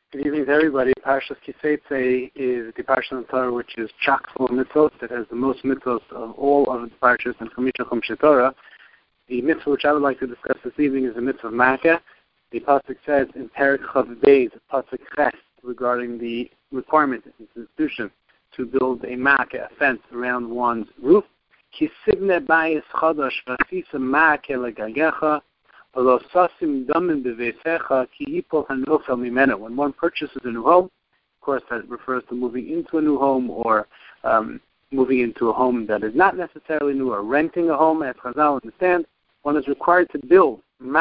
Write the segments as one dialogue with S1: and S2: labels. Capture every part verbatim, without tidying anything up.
S1: Good evening to everybody. Parshas Kiseitze is the Parsha of the Torah which is chock full of mitzvot. It has the most mitzvot of all of the Parshas and Chamisha Chumshei Torah. The mitzvah which I would like to discuss this evening is the mitzvah of Makkah. The pasuk says in Perek Chav Beis, pasuk Ches, regarding the requirement of this institution to build a Makkah, a fence around one's roof. Kisivne bayis chadash v'asisa Makkah legagecha. When one purchases a new home, of course that refers to moving into a new home or um, moving into a home that is not necessarily new or renting a home, as Chazal understand, one is required to build in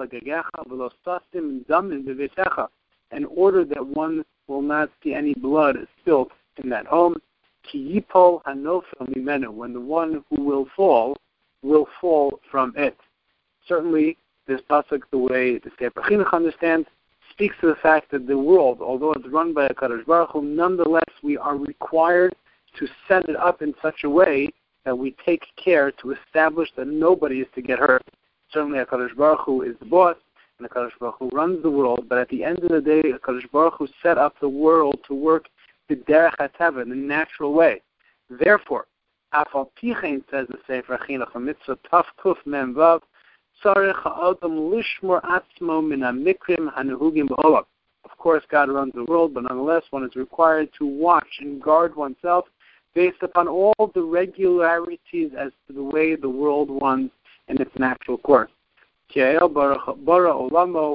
S1: order that one will not see any blood spilt in that home. When the one who will fall, will fall from it. Certainly, this pasuk, the way the Sefer Chinuch understands, speaks to the fact that the world, although it's run by HaKadosh Baruch Hu, nonetheless we are required to set it up in such a way that we take care to establish that nobody is to get hurt. Certainly HaKadosh Baruch Hu is the boss, and HaKadosh Baruch Hu runs the world, but at the end of the day, HaKadosh Baruch Hu set up the world to work the derech hateva, in the natural way. Therefore, Afal Pichein, says the Sefer Chinuch, mitzvah Taf Kuf Mem Vav, of course, God runs the world, but nonetheless, one is required to watch and guard oneself based upon all the regularities as to the way the world runs in its natural course. Baruch Hu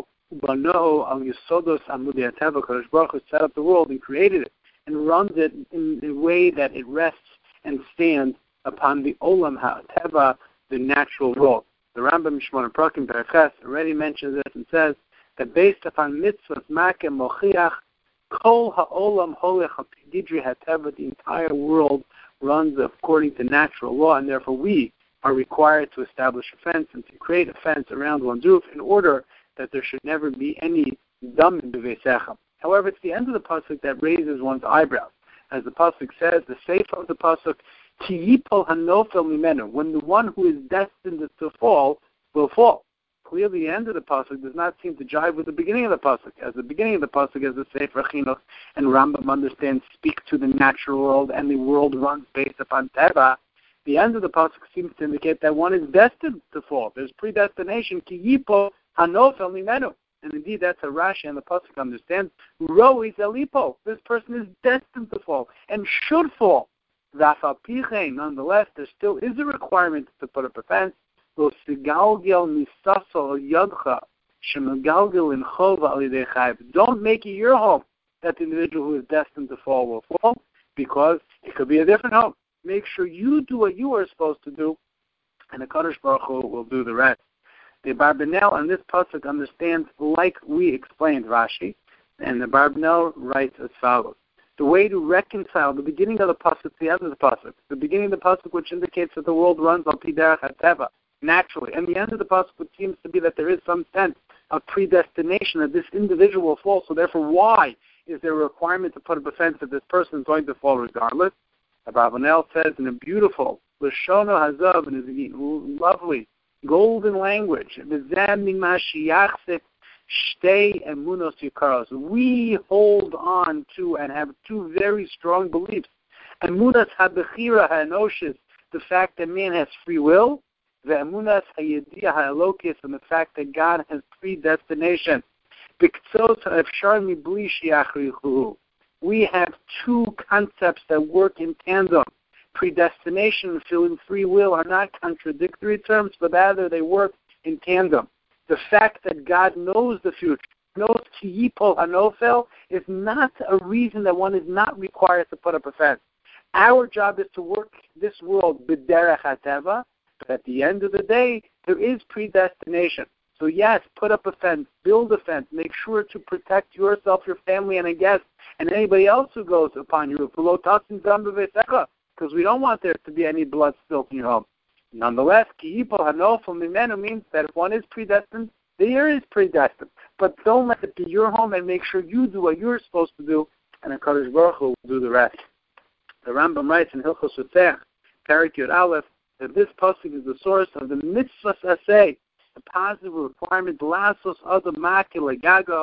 S1: set up the world and created it and runs it in the way that it rests and stands upon the Olam HaTeva, the natural world. The Rambam Shmona Prakim Perek already mentions this and says that based upon mitzvahs Makkah Mochiach, Kol Ha'olam Holech HaPididri HaTeva, the entire world runs according to natural law, and therefore we are required to establish a fence and to create a fence around one's roof in order that there should never be any dam in beveisecha. However, it's the end of the pasuk that raises one's eyebrows. As the pasuk says, the sefer of the pasuk, when the one who is destined to fall will fall. Clearly, the end of the pasuk does not seem to jive with the beginning of the pasuk. As the beginning of the pasuk, as the Sefer Chinuch and Rambam understand, speak to the natural world, and the world runs based upon teva. The end of the pasuk seems to indicate that one is destined to fall. There's predestination. Ki yipo hanofel mimenu. And indeed, that's a Rashi and the pasuk understands. Ro is elipo. This person is destined to fall and should fall. Nonetheless, there still is a requirement to put up a fence. Don't make it your home that the individual who is destined to fall will fall, because it could be a different home. Make sure you do what you are supposed to do, and the Kadosh Baruch Hu will do the rest. The Barbanel on this pasuk understands like we explained Rashi, and the Barbanel writes as follows. The way to reconcile the beginning of the pasuk to the end of the pasuk, the beginning of the pasuk which indicates that the world runs on piderach hateva, naturally, and the end of the pasuk which seems to be that there is some sense of predestination that this individual will fall. So therefore, why is there a requirement to put up a fence that this person is going to fall regardless? Abravanel says in a beautiful Lashono Hazav, in his lovely golden language, we hold on to and have two very strong beliefs. Emunas habechira ha'enoshis, the fact that man has free will, the emunas hayediyah ha'elokis, and the fact that God has predestination. We have two concepts that work in tandem. Predestination and free will are not contradictory terms, but rather they work in tandem. The fact that God knows the future, knows ki yipol hanofel, is not a reason that one is not required to put up a fence. Our job is to work this world b'derech hateva, but at the end of the day, there is predestination. So yes, put up a fence, build a fence, make sure to protect yourself, your family, and a guest, and anybody else who goes upon your roof. Because we don't want there to be any blood spilt in your home. Nonetheless, ki yipol hanofel mimenu means that if one is predestined, there is predestined. But don't let it be your home, and make sure you do what you're supposed to do, and the Kadosh Baruch Hu will do the rest. The Rambam writes in Hilchos Sotech, Perek Yud Aleph, that this pasuk is the source of the mitzvah saseh, the positive requirement, lasos adam makil legago,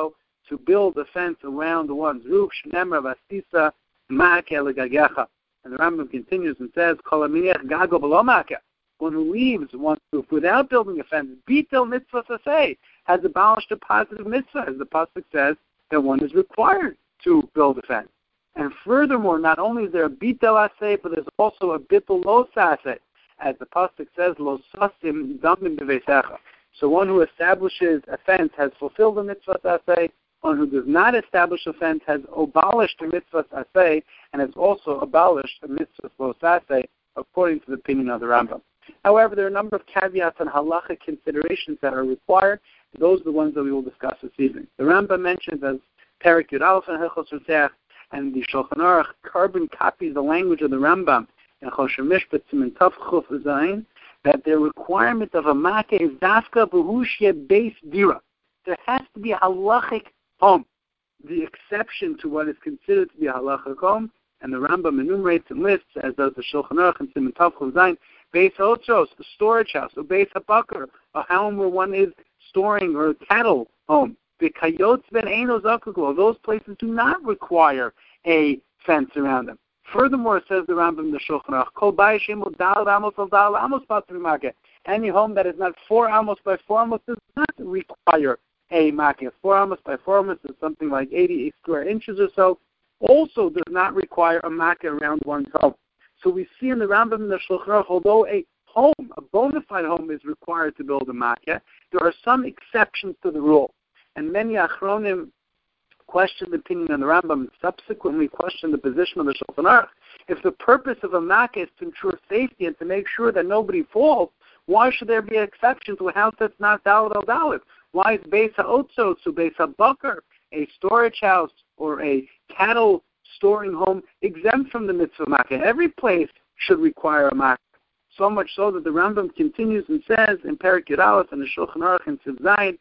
S1: to build a fence around one's roof. Shnemer vasisa ma'ake legagecha. And the Rambam continues and says, Kol haminiach gago b'lo ma'ake. One who leaves one's roof without building a fence, bitel mitzvah saseh, has abolished a positive mitzvah, as the pasuk says that one is required to build a fence. And furthermore, not only is there a bitel aseh, but there's also a bitel lo saseh, as the pasuk says, lo sasim damim b'veisecha. So one who establishes a fence has fulfilled the mitzvah aseh. One who does not establish a fence has abolished the mitzvah aseh, and has also abolished the mitzvah lo saseh, according to the opinion of the Rambam. However, there are a number of caveats and halachic considerations that are required. Those are the ones that we will discuss this evening. The Rambam mentions as Perek Yud Aleph and Hilchos Rutzeach, and the Shulchan Aruch carbon copies the language of the Rambam in Choshen Mishpat Siman Tav Chuf Zayin, that the requirement of a makeh is dafka b'hushye beis dira. There has to be a halachic home. The exception to what is considered to be a halachic home, and the Rambam enumerates and lists, as does the Shulchan Aruch and Siman Tav Chuf Zayin, Beis Otros, a storage house, or Beis HaBakar, a home where one is storing, or a cattle home. The Kayotz Ben Eino Zakuklo, those places do not require a fence around them. Furthermore, says the Rambam in the Shulchan Aruch, Kol Bayis Shemo Dal Amos Al Dal Amos Patri Makeh. Any home that is not four amos by four amos does not require a makeh. Four amos by four amos is something like eighty square inches or so. Also does not require a makeh around one's home. So we see in the Rambam and the Shulchan Aruch, although a home, a bona fide home, is required to build a makeh, there are some exceptions to the rule. And many Achronim question the opinion of the Rambam and subsequently question the position of the Shulchan Aruch. If the purpose of a makeh is to ensure safety and to make sure that nobody falls, why should there be an exception to a house that's not Dalet al Dalet? Why is Beis HaOtzos, or Beis HaBakar, a storage house or a cattle storing home, exempt from the mitzvah makeh? Every place should require a makeh. So much so that the Rambam continues and says in Perek Yud Aleph and the Shulchan Aruch and Siv Zayin,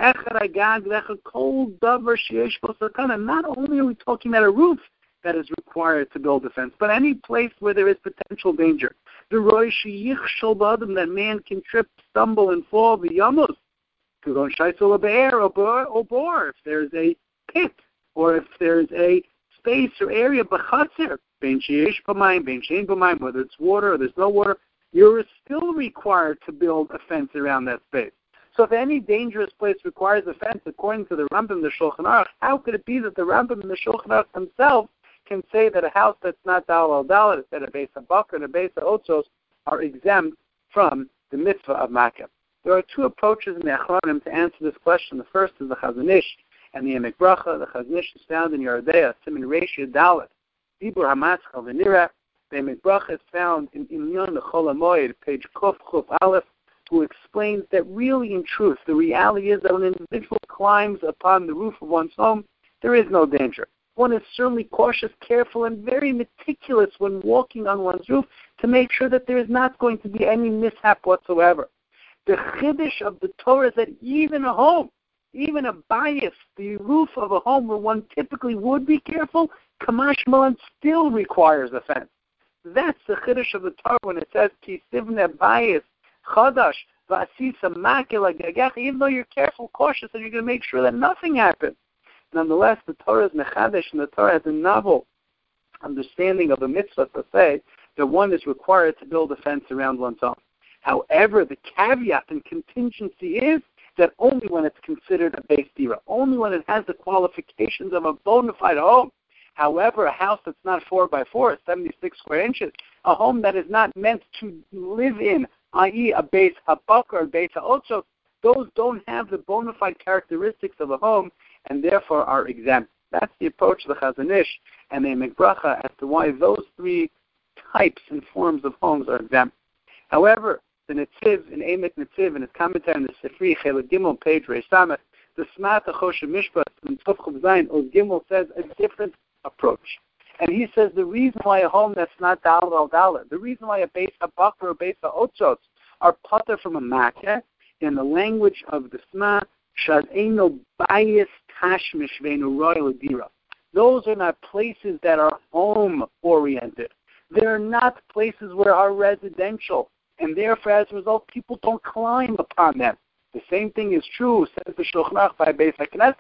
S1: not only are we talking about a roof that is required to build a fence, but any place where there is potential danger. The roy that man can trip, stumble, and fall, the yamos, or bore, if there's a pit, or if there's a space or area, whether it's water or there's no water, you're still required to build a fence around that space. So if any dangerous place requires a fence, according to the Rambam and the Shulchan Aruch, how could it be that the Rambam and the Shulchan Aruch themselves can say that a house that's not Dalet al Dalet, that a Beis HaBakar and a Beis HaOtzos, are exempt from the mitzvah of makeh? There are two approaches in the Achronim to answer this question. The first is the Chazon Ish and the Emek Bracha. The Chazon Ish is found in Yeridea, Siman Reish Dalet, Dibur HaMatzchel V'Nira. The Emek Bracha is found in Inyan Chol HaMoed, page Kof Chuf Aleph, who explains that really, in truth, the reality is that when an individual climbs upon the roof of one's home, there is no danger. One is certainly cautious, careful, and very meticulous when walking on one's roof to make sure that there is not going to be any mishap whatsoever. The chiddush of the Torah is that even a home, even a bias, the roof of a home where one typically would be careful, Kamash Malan still requires a fence. That's the chiddush of the Torah when it says, Ki sivne bias, Chadash, Vasisa, Makela, Gagach, even though you're careful, cautious, and you're going to make sure that nothing happens. Nonetheless, the Torah is Mechadesh, and the Torah has a novel understanding of the mitzvah to say that one is required to build a fence around one's home. However, the caveat and contingency is that only when it's considered a beis dira, only when it has the qualifications of a bona fide home. However, a house that's not four by four, seventy-six square inches, a home that is not meant to live in, that is a Beis HaBakar or Beis HaOtzos, those don't have the bona fide characteristics of a home and therefore are exempt. That's the approach of the Chazon Ish and the Emek Bracha as to why those three types and forms of homes are exempt. However, the Netziv, in Emek Netziv, in his commentary on the Sifri, Chelek Gimel, page Reish Samech, the Smata Choshen Mishpat, in Tov Chuf Zayin, Oz Gimel says a different approach. And he says the reason why a home that's not Dalet al Dalet, the reason why a Beis HaBakar or Beis HaOtzos are pater from a makeh, in the language of the Sma, Shad Eino Bayis Tashmish Veinu Royal Dira. Those are not places that are home-oriented. They're not places where are residential, and therefore, as a result, people don't climb upon them. The same thing is true, says the Shulchan Aruch, by Beis HaKnesset.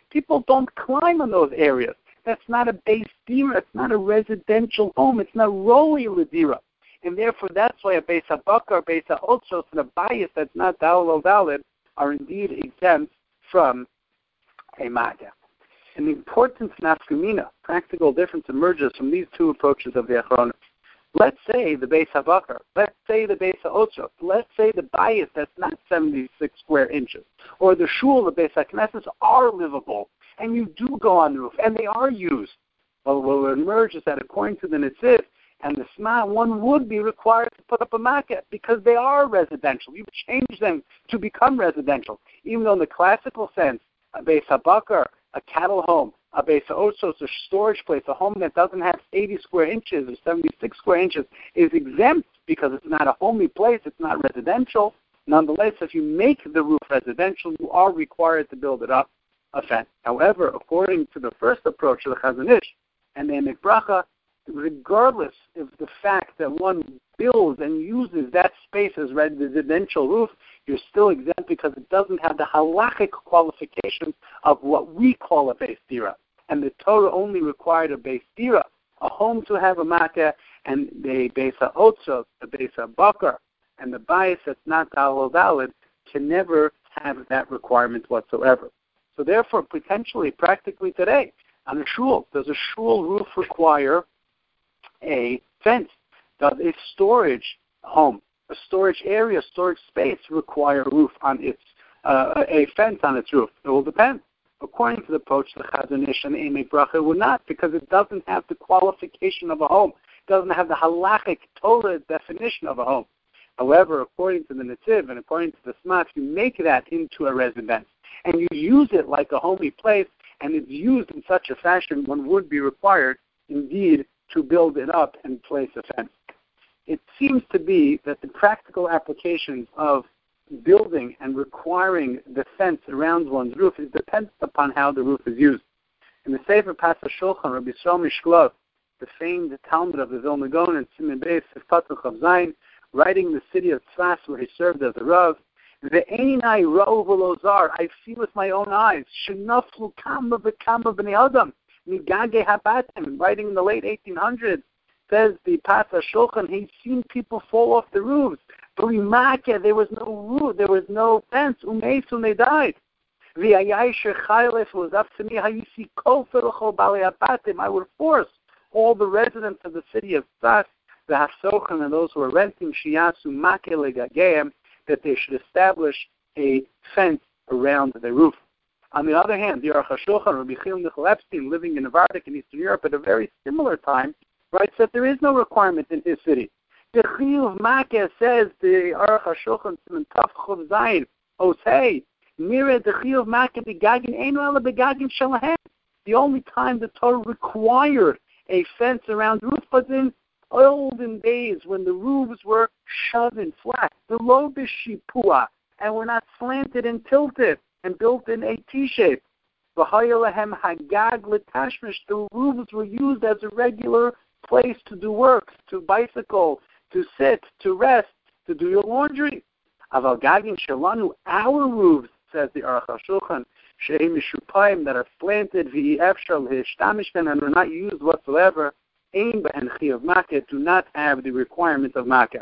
S1: People don't climb on those areas. That's not a base dira. It's not a residential home. It's not roli ledira. And therefore, that's why a beis habakar, beis haotzos, and a bias that's not dalal valid are indeed exempt from a maga. An important nafkamina, practical difference emerges from these two approaches of the Achronim. Let's say the beis habakar, let's say the beis haotzos, let's say the bias that's not seventy-six square inches, or the shul, the beis haknesses are livable, and you do go on the roof, and they are used. Well, what will emerge is that according to the Netziv and the Sma, one would be required to put up a makkah because they are residential. You change them to become residential. Even though in the classical sense, a beis habakar, a cattle home, a beis haotzos, a storage place, a home that doesn't have eighty square inches or seventy-six square inches is exempt because it's not a homey place, it's not residential. Nonetheless, if you make the roof residential, you are required to build it up a fence. However, according to the first approach of the Chazon Ish and the Emek Bracha, regardless of the fact that one builds and uses that space as residential roof, you're still exempt because it doesn't have the halachic qualifications of what we call a beis dira. And the Torah only required a beis dira, a home to have a makkah, and the beis haotzos, the beis habakar, and the bias that's not dalal valid can never have that requirement whatsoever. So therefore, potentially, practically today, on a shul, does a shul roof require a fence? Does a storage home, a storage area, storage space require a roof on its, uh, a fence on its roof? It will depend. According to the approach to the Chazon Ish and the Emek Bracha, it would not, because it doesn't have the qualification of a home. It doesn't have the halachic Torah definition of a home. However, according to the Netziv and according to the Sma, if you make that into a residence and you use it like a homey place, and it's used in such a fashion, one would be required, indeed, to build it up and place a fence. It seems to be that the practical applications of building and requiring the fence around one's roof is dependent upon how the roof is used. In the Sefer Pasach Shulchan, Rabbi Yisrael Mishklov, the famed Talmud of the Vilna Gaon and Siman Beis Sifat Chav Zayin, writing the city of Tzfas where he served as a Rav, Ve'einai ra'u v'lo zar, I see with my own eyes, shenaflu kama v'kama b'nei adam, migage habatim, writing in the late eighteen hundreds, says the Pasach Shulchan, he's seen people fall off the roofs. B'rimake, there was no roof, there was no fence, umeis, and they died. V'ayai shechayel, if it was up to me, how you see kofel l'chol balei habatim, I would force all the residents of the city of Tzfas, the Hasochan, and those who are renting, shiyasu make legageim, that they should establish a fence around their roof. On the other hand, the Aruch HaShulchan, Rabbi Chil Michal Epstein, living in Novardik in Eastern Europe at a very similar time, writes that there is no requirement in his city. The Chiyuv Makeh says, the Aruch HaShulchan, Siman Taf Chav Zayin, Osei, Mire the Chiyuv Makeh begagin einu ela begagin shalahem. The only time the Torah required a fence around the roof was in olden days when the roofs were shoved flat, the lo b'shipua, and were not slanted and tilted and built in a T-shape. V'hayalahem hagag l'tashmish, the roofs were used as a regular place to do work, to bicycle, to sit, to rest, to do your laundry. Aval gagin shalanu, our roofs, says the Aruch HaShulchan, she'im mishupayim, that are slanted, v'efshar l'hishtamish, and are not used whatsoever, Ein and Chiyuv Makeh, do not have the requirement of Makeh.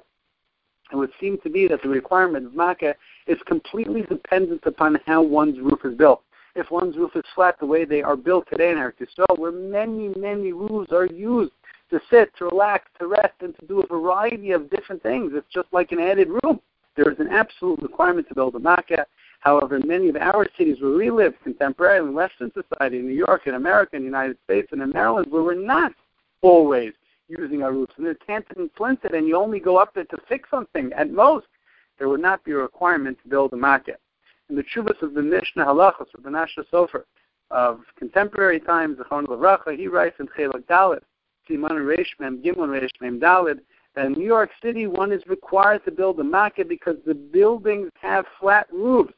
S1: It would seem to be that the requirement of Makeh is completely dependent upon how one's roof is built. If one's roof is flat the way they are built today in Eretz Yisrael, where many, many roofs are used to sit, to relax, to rest, and to do a variety of different things, it's just like an added room. There is an absolute requirement to build a Makeh. However, in many of our cities where we live contemporarily in Western society, in New York, in America, in the United States, and in Maryland, where we're not always using our roofs, and they're tanted and flinted, and you only go up there to fix something. At most, there would not be a requirement to build a makkah. In the Tshuvas of the Mishnah Halachos of the Menashe Sofer of contemporary times, the Zechron Livracha, he writes in Chelak Dalet, Siman Reish Mem Gimel Reish Mem Dalet, that in New York City one is required to build a makkah because the buildings have flat roofs.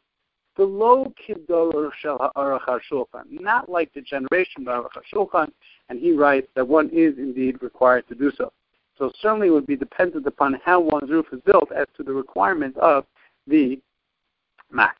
S1: Below Kidor Shel Aruch HaShulchan, not like the generation of Aruch HaShulchan, and he writes that one is indeed required to do so. So certainly it would be dependent upon how one's roof is built as to the requirement of the makkah.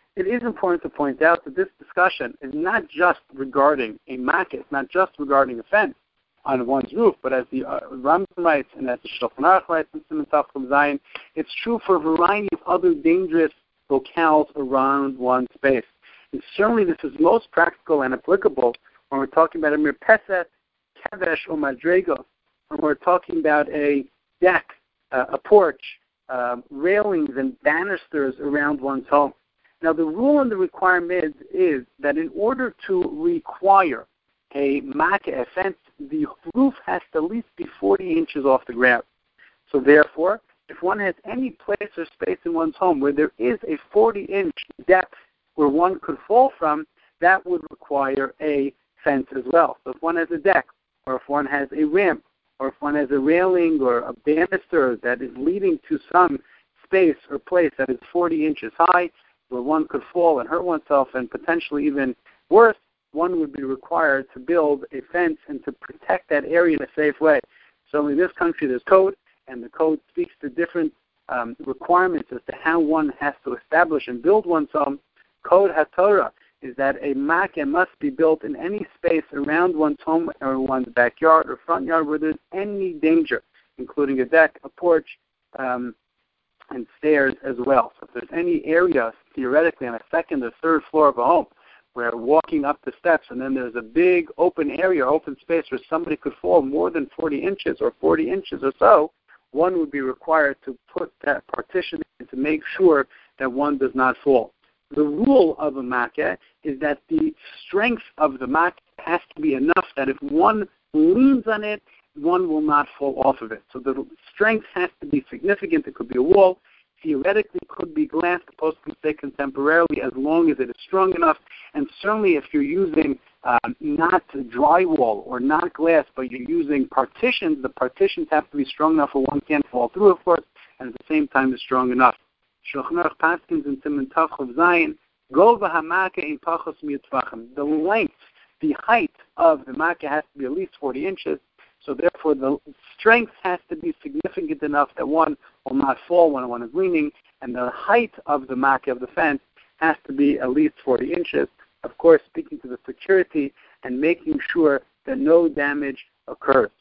S1: it is important to point out that this discussion is not just regarding a makkah, it's not just regarding a fence on one's roof, but as the uh, Rambam writes and as the Shulchan Aruch writes in Siman Tav Chav Zayin, it's true for a variety of other dangerous locales around one's space. And certainly this is most practical and applicable when we're talking about a mirpeset, kevesh, or madrego, when we're talking about a deck, uh, a porch, uh, railings and banisters around one's home. Now the rule and the requirement is that in order to require a makkah, a fence, the roof has to at least be forty inches off the ground. So therefore, if one has any place or space in one's home where there is a forty-inch depth where one could fall from, that would require a fence as well. So if one has a deck, or if one has a ramp, or if one has a railing or a banister that is leading to some space or place that is forty inches high, where one could fall and hurt oneself, and potentially even worse, one would be required to build a fence and to protect that area in a safe way. So in this country there's code, and the code speaks to different um, requirements as to how one has to establish and build one's home. Code HaTorah is that a makkah must be built in any space around one's home or one's backyard or front yard where there's any danger, including a deck, a porch, um, and stairs as well. So if there's any area, theoretically, on a second or third floor of a home, where walking up the steps and then there's a big open area, open space where somebody could fall more than forty inches or forty inches or so, one would be required to put that partition in to make sure that one does not fall. The rule of a makkah is that the strength of the makkah has to be enough that if one leans on it, one will not fall off of it. So the strength has to be significant. It could be a wall. Theoretically, could be glass. The post can stay contemporarily as long as it is strong enough. And certainly if you're using um, not drywall or not glass, but you're using partitions, the partitions have to be strong enough where one can't fall through, of course, and at the same time is strong enough. Shulchan Aruch paskins in Siman Tav Chav Zayin, Gova HaMakkah in Pachos Mi'Tvachim. The length, the height of the makkah has to be at least forty inches. So therefore, the strength has to be significant enough that one will not fall when one is leaning, and the height of the makkah, of the fence, has to be at least forty inches. Of course, speaking to the security and making sure that no damage occurs.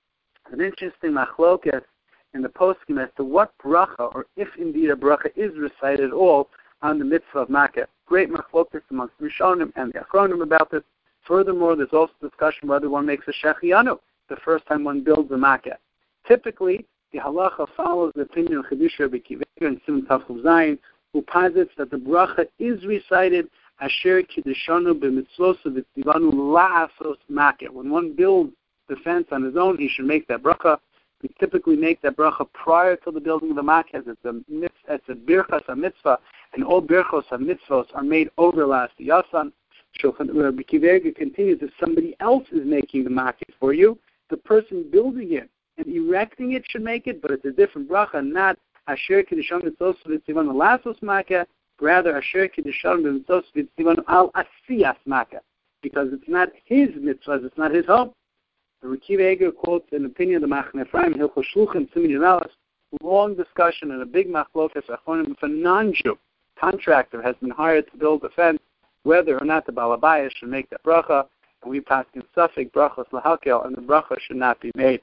S1: An interesting machlokas in the poskim as to what bracha, or if indeed a bracha is recited at all on the mitzvah of makkah. Great machlokas amongst the Rishonim and the Achronim about this. Furthermore, there's also discussion whether one makes a shechiyanu the first time one builds a makkah. Typically, the halacha follows the opinion of Chiddushei Rabbi Akiva Eiger and Siman Tav Chav Zayin, who posits that the bracha is recited asher kiddeshanu b'mitzvos v'tzivanu la'asos makkah. When one builds the fence on his own, he should make that bracha. We typically make that bracha prior to the building of the makkah. It's a mitzvah, it's a birchas a mitzvah, and all birchos a mitzvos are made over last yasan. Rabbi Akiva Eiger continues, if somebody else is making the makkah for you, the person building it and erecting it should make it, but it's a different bracha, not asher kiddeshanu b'mitzvos v'tzivanu la'asos makkah, rather asher kiddeshanu b'mitzvos v'tzivanu al asiyas makkah, because it's not his mitzvahs, it's not his home. Rabbi Akiva Eiger quotes an opinion of the Machne Ephraim, Hilchos Shluchim, Siman Yudalas, long discussion and a big machlokas achronim. If a non-Jew contractor has been hired to build a fence, whether or not the Baal Habayis should make that bracha, and we pass in Suffolk brachos lahakel, and the bracha should not be made.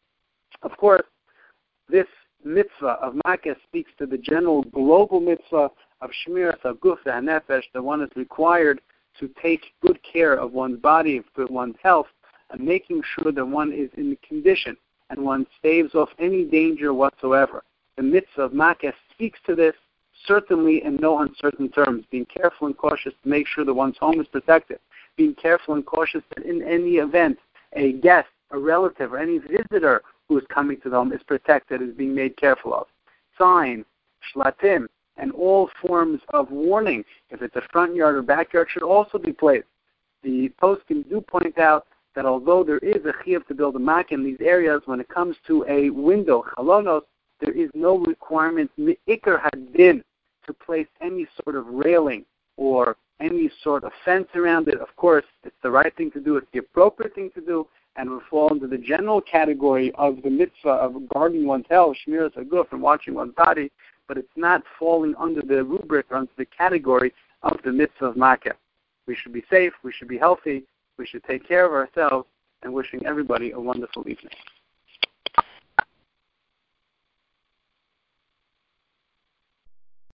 S1: Of course, this mitzvah of makkah speaks to the general global mitzvah of shmiras haguf v'hanefesh, that one is required to take good care of one's body, for one's health, and making sure that one is in the condition and one staves off any danger whatsoever. The mitzvah of makkah speaks to this, certainly in no uncertain terms, being careful and cautious to make sure that one's home is protected, being careful and cautious that in any event, a guest, a relative, or any visitor who is coming to the home is protected, is being made careful of. Signs, shlatim, and all forms of warning, if it's a front yard or backyard, should also be placed. The poskim do point out that although there is a chiyuv to build a makkah in these areas, when it comes to a window, chalonos, there is no requirement, mi'ikar hadin, to place any sort of railing or any sort of fence around it. Of course, it's the right thing to do, it's the appropriate thing to do, and will fall into the general category of the mitzvah of guarding one's health, shmiras haguf, and watching one's body, but it's not falling under the rubric or under the category of the mitzvah of Makkah. We should be safe, we should be healthy, we should take care of ourselves, and wishing everybody a wonderful evening.